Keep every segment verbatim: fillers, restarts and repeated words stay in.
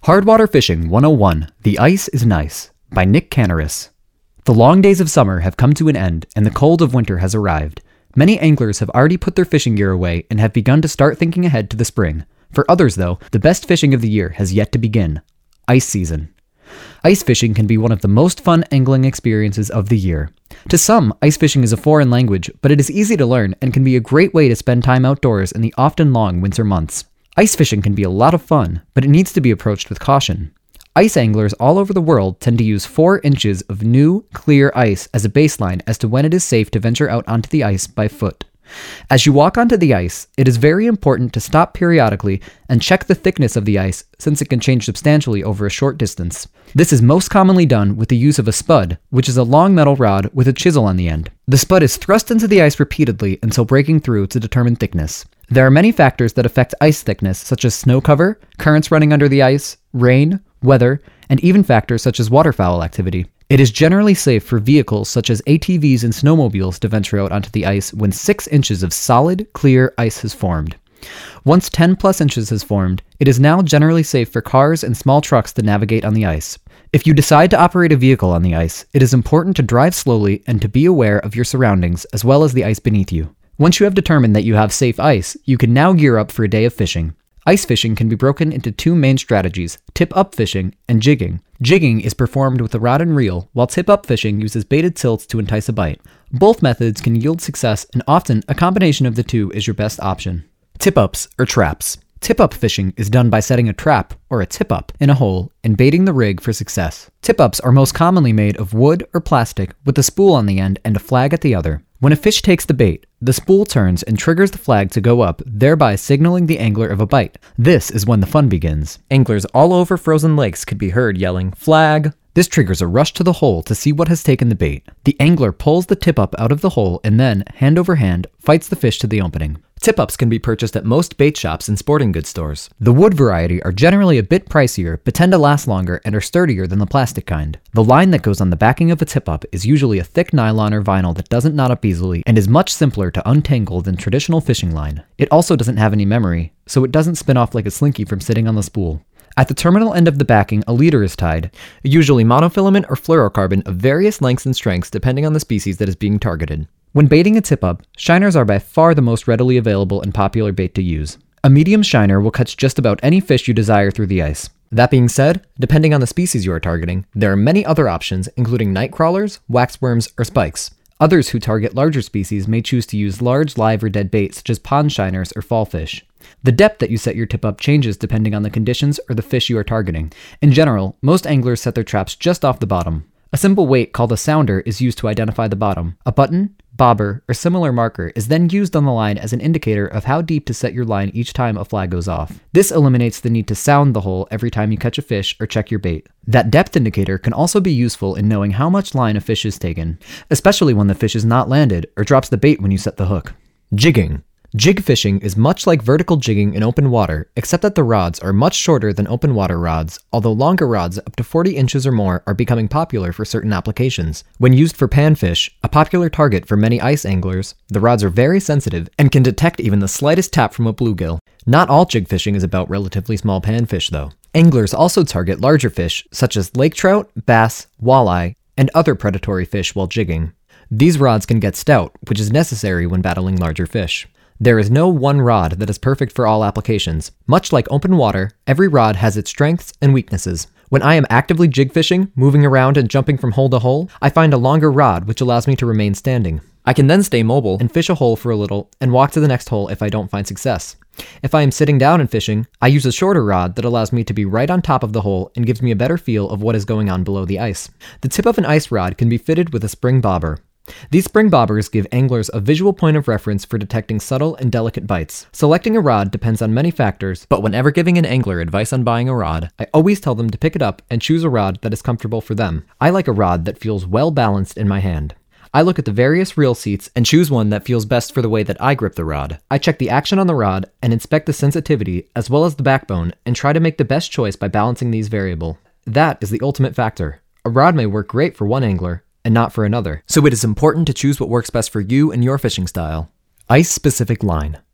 Hardwater Fishing one oh one, The Ice is Nice, by Nick Canaris. The long days of summer have come to an end, and the cold of winter has arrived. Many anglers have already put their fishing gear away and have begun to start thinking ahead to the spring. For others, though, the best fishing of the year has yet to begin. Ice season. Ice fishing can be one of the most fun angling experiences of the year. To some, ice fishing is a foreign language, but it is easy to learn and can be a great way to spend time outdoors in the often long winter months. Ice fishing can be a lot of fun, but it needs to be approached with caution. Ice anglers all over the world tend to use four inches of new, clear ice as a baseline as to when it is safe to venture out onto the ice by foot. As you walk onto the ice, it is very important to stop periodically and check the thickness of the ice, since it can change substantially over a short distance. This is most commonly done with the use of a spud, which is a long metal rod with a chisel on the end. The spud is thrust into the ice repeatedly until breaking through to determine thickness. There are many factors that affect ice thickness, such as snow cover, currents running under the ice, rain, weather, and even factors such as waterfowl activity. It is generally safe for vehicles such as A T Vs and snowmobiles to venture out onto the ice when six inches of solid, clear ice has formed. Once ten plus inches has formed, it is now generally safe for cars and small trucks to navigate on the ice. If you decide to operate a vehicle on the ice, it is important to drive slowly and to be aware of your surroundings as well as the ice beneath you. Once you have determined that you have safe ice, you can now gear up for a day of fishing. Ice fishing can be broken into two main strategies, tip-up fishing and jigging. Jigging is performed with a rod and reel, while tip-up fishing uses baited tilts to entice a bite. Both methods can yield success, and often a combination of the two is your best option. Tip-ups, or traps. Tip-up fishing is done by setting a trap, or a tip-up, in a hole and baiting the rig for success. Tip-ups are most commonly made of wood or plastic with a spool on the end and a flag at the other. When a fish takes the bait, the spool turns and triggers the flag to go up, thereby signaling the angler of a bite. This is when the fun begins. Anglers all over frozen lakes could be heard yelling, "Flag!" This triggers a rush to the hole to see what has taken the bait. The angler pulls the tip-up out of the hole and then, hand over hand, fights the fish to the opening. Tip-ups can be purchased at most bait shops and sporting goods stores. The wood variety are generally a bit pricier, but tend to last longer and are sturdier than the plastic kind. The line that goes on the backing of a tip-up is usually a thick nylon or vinyl that doesn't knot up easily and is much simpler to untangle than traditional fishing line. It also doesn't have any memory, so it doesn't spin off like a slinky from sitting on the spool. At the terminal end of the backing, a leader is tied, usually monofilament or fluorocarbon of various lengths and strengths depending on the species that is being targeted. When baiting a tip-up, shiners are by far the most readily available and popular bait to use. A medium shiner will catch just about any fish you desire through the ice. That being said, depending on the species you are targeting, there are many other options, including night crawlers, waxworms, or spikes. Others who target larger species may choose to use large live or dead bait such as pond shiners or fall fish. The depth that you set your tip-up changes depending on the conditions or the fish you are targeting. In general, most anglers set their traps just off the bottom. A simple weight called a sounder is used to identify the bottom. A button, bobber, or similar marker is then used on the line as an indicator of how deep to set your line each time a flag goes off. This eliminates the need to sound the hole every time you catch a fish or check your bait. That depth indicator can also be useful in knowing how much line a fish is taken, especially when the fish is not landed or drops the bait when you set the hook. Jigging. Jig fishing is much like vertical jigging in open water, except that the rods are much shorter than open water rods, although longer rods up to forty inches or more are becoming popular for certain applications. When used for panfish, a popular target for many ice anglers, the rods are very sensitive and can detect even the slightest tap from a bluegill. Not all jig fishing is about relatively small panfish, though. Anglers also target larger fish, such as lake trout, bass, walleye, and other predatory fish while jigging. These rods can get stout, which is necessary when battling larger fish. There is no one rod that is perfect for all applications. Much like open water, every rod has its strengths and weaknesses. When I am actively jig fishing, moving around and jumping from hole to hole, I find a longer rod which allows me to remain standing. I can then stay mobile and fish a hole for a little and walk to the next hole if I don't find success. If I am sitting down and fishing, I use a shorter rod that allows me to be right on top of the hole and gives me a better feel of what is going on below the ice. The tip of an ice rod can be fitted with a spring bobber. These spring bobbers give anglers a visual point of reference for detecting subtle and delicate bites. Selecting a rod depends on many factors, but whenever giving an angler advice on buying a rod, I always tell them to pick it up and choose a rod that is comfortable for them. I like a rod that feels well balanced in my hand. I look at the various reel seats and choose one that feels best for the way that I grip the rod. I check the action on the rod and inspect the sensitivity as well as the backbone and try to make the best choice by balancing these variables. That is the ultimate factor. A rod may work great for one angler, and not for another. So it is important to choose what works best for you and your fishing style. Ice-specific line.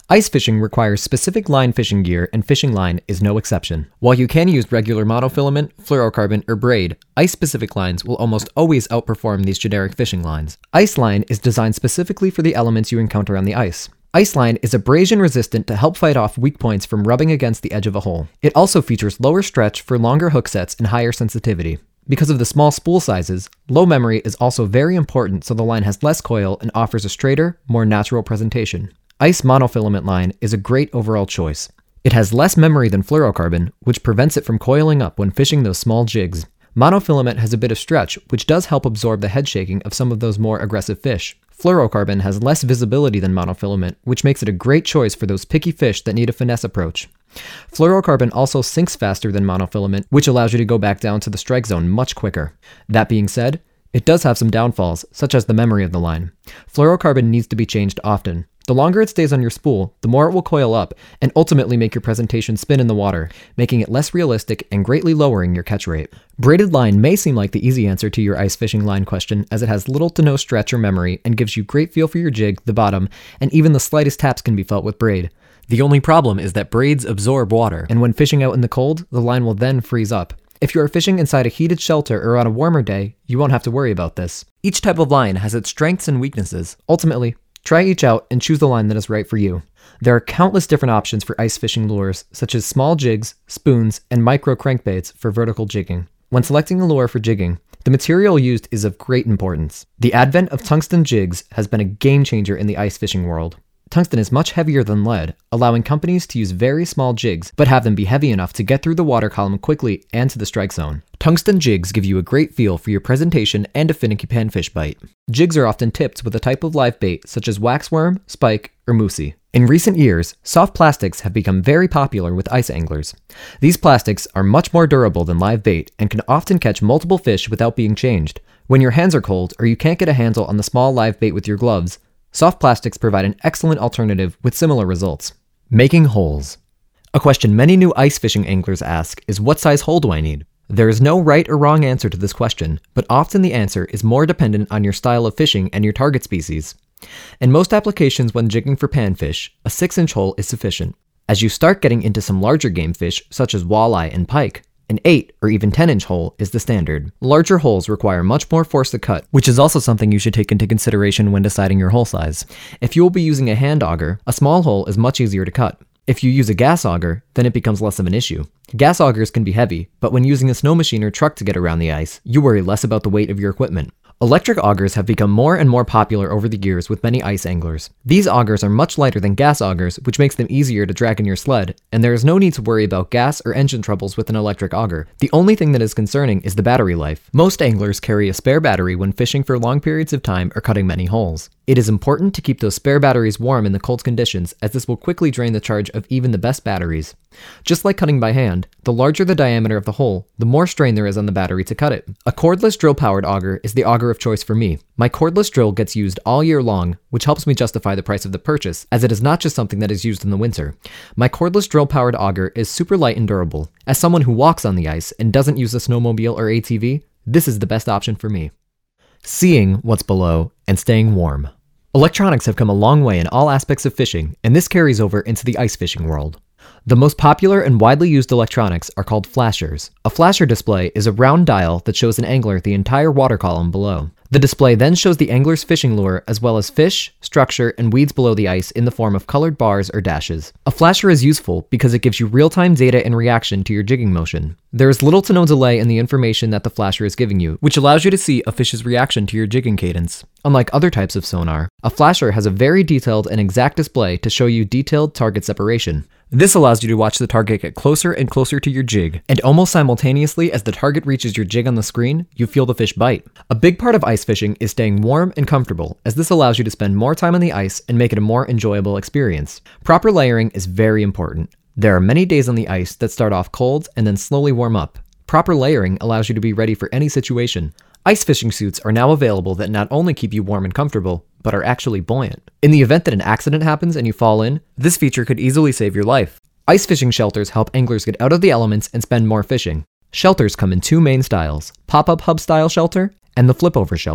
Ice fishing requires specific line fishing gear, and fishing line is no exception. While you can use regular monofilament, fluorocarbon, or braid, ice-specific lines will almost always outperform these generic fishing lines. Ice line is designed specifically for the elements you encounter on the ice. Ice line is abrasion resistant to help fight off weak points from rubbing against the edge of a hole. It also features lower stretch for longer hook sets and higher sensitivity. Because of the small spool sizes, low memory is also very important, so the line has less coil and offers a straighter, more natural presentation. Ice monofilament line is a great overall choice. It has less memory than fluorocarbon, which prevents it from coiling up when fishing those small jigs. Monofilament has a bit of stretch, which does help absorb the head shaking of some of those more aggressive fish. Fluorocarbon has less visibility than monofilament, which makes it a great choice for those picky fish that need a finesse approach. Fluorocarbon also sinks faster than monofilament, which allows you to go back down to the strike zone much quicker. That being said, it does have some downfalls, such as the memory of the line. Fluorocarbon needs to be changed often. The longer it stays on your spool, the more it will coil up and ultimately make your presentation spin in the water, making it less realistic and greatly lowering your catch rate. Braided line may seem like the easy answer to your ice fishing line question, as it has little to no stretch or memory and gives you great feel for your jig, the bottom, and even the slightest taps can be felt with braid. The only problem is that braids absorb water, and when fishing out in the cold, the line will then freeze up. If you are fishing inside a heated shelter or on a warmer day, you won't have to worry about this. Each type of line has its strengths and weaknesses. Ultimately, try each out and choose the line that is right for you. There are countless different options for ice fishing lures, such as small jigs, spoons, and micro crankbaits for vertical jigging. When selecting a lure for jigging, the material used is of great importance. The advent of tungsten jigs has been a game changer in the ice fishing world. Tungsten is much heavier than lead, allowing companies to use very small jigs, but have them be heavy enough to get through the water column quickly and to the strike zone. Tungsten jigs give you a great feel for your presentation and a finicky panfish bite. Jigs are often tipped with a type of live bait such as waxworm, spike, or moosey. In recent years, soft plastics have become very popular with ice anglers. These plastics are much more durable than live bait and can often catch multiple fish without being changed. When your hands are cold or you can't get a handle on the small live bait with your gloves, soft plastics provide an excellent alternative with similar results. Making holes. A question many new ice fishing anglers ask is, what size hole do I need? There is no right or wrong answer to this question, but often the answer is more dependent on your style of fishing and your target species. In most applications when jigging for panfish, a six inch hole is sufficient. As you start getting into some larger game fish, such as walleye and pike, an eight or even ten inch hole is the standard. Larger holes require much more force to cut, which is also something you should take into consideration when deciding your hole size. If you will be using a hand auger, a small hole is much easier to cut. If you use a gas auger, then it becomes less of an issue. Gas augers can be heavy, but when using a snow machine or truck to get around the ice, you worry less about the weight of your equipment. Electric augers have become more and more popular over the years with many ice anglers. These augers are much lighter than gas augers, which makes them easier to drag in your sled, and there is no need to worry about gas or engine troubles with an electric auger. The only thing that is concerning is the battery life. Most anglers carry a spare battery when fishing for long periods of time or cutting many holes. It is important to keep those spare batteries warm in the cold conditions, as this will quickly drain the charge of even the best batteries. Just like cutting by hand, the larger the diameter of the hole, the more strain there is on the battery to cut it. A cordless drill-powered auger is the auger of choice for me. My cordless drill gets used all year long, which helps me justify the price of the purchase, as it is not just something that is used in the winter. My cordless drill-powered auger is super light and durable. As someone who walks on the ice and doesn't use a snowmobile or A T V, this is the best option for me. Seeing what's below and staying warm. Electronics have come a long way in all aspects of fishing, and this carries over into the ice fishing world. The most popular and widely used electronics are called flashers. A flasher display is a round dial that shows an angler the entire water column below. The display then shows the angler's fishing lure as well as fish, structure, and weeds below the ice in the form of colored bars or dashes. A flasher is useful because it gives you real-time data in reaction to your jigging motion. There is little to no delay in the information that the flasher is giving you, which allows you to see a fish's reaction to your jigging cadence. Unlike other types of sonar, a flasher has a very detailed and exact display to show you detailed target separation. This allows you to watch the target get closer and closer to your jig, and almost simultaneously as the target reaches your jig on the screen, you feel the fish bite. A big part of ice fishing is staying warm and comfortable, as this allows you to spend more time on the ice and make it a more enjoyable experience. Proper layering is very important. There are many days on the ice that start off cold and then slowly warm up. Proper layering allows you to be ready for any situation. Ice fishing suits are now available that not only keep you warm and comfortable, but are actually buoyant. In the event that an accident happens and you fall in, this feature could easily save your life. Ice fishing shelters help anglers get out of the elements and spend more fishing. Shelters come in two main styles, pop-up hub style shelter and the flip-over shelter.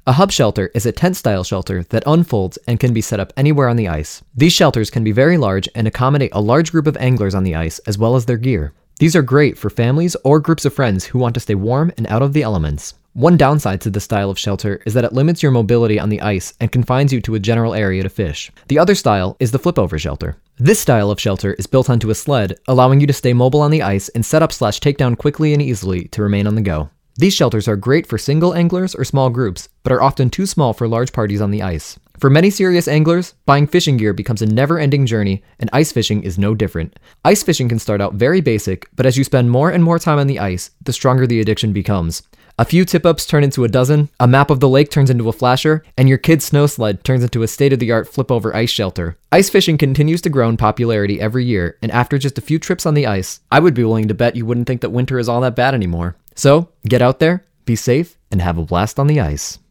A hub shelter is a tent-style shelter that unfolds and can be set up anywhere on the ice. These shelters can be very large and accommodate a large group of anglers on the ice as well as their gear. These are great for families or groups of friends who want to stay warm and out of the elements. One downside to this style of shelter is that it limits your mobility on the ice and confines you to a general area to fish. The other style is the flip-over shelter. This style of shelter is built onto a sled, allowing you to stay mobile on the ice and set up slash take down quickly and easily to remain on the go. These shelters are great for single anglers or small groups, but are often too small for large parties on the ice. For many serious anglers, buying fishing gear becomes a never-ending journey, and ice fishing is no different. Ice fishing can start out very basic, but as you spend more and more time on the ice, the stronger the addiction becomes. A few tip-ups turn into a dozen, a map of the lake turns into a flasher, and your kid's snow sled turns into a state-of-the-art flip-over ice shelter. Ice fishing continues to grow in popularity every year, and after just a few trips on the ice, I would be willing to bet you wouldn't think that winter is all that bad anymore. So, get out there, be safe, and have a blast on the ice.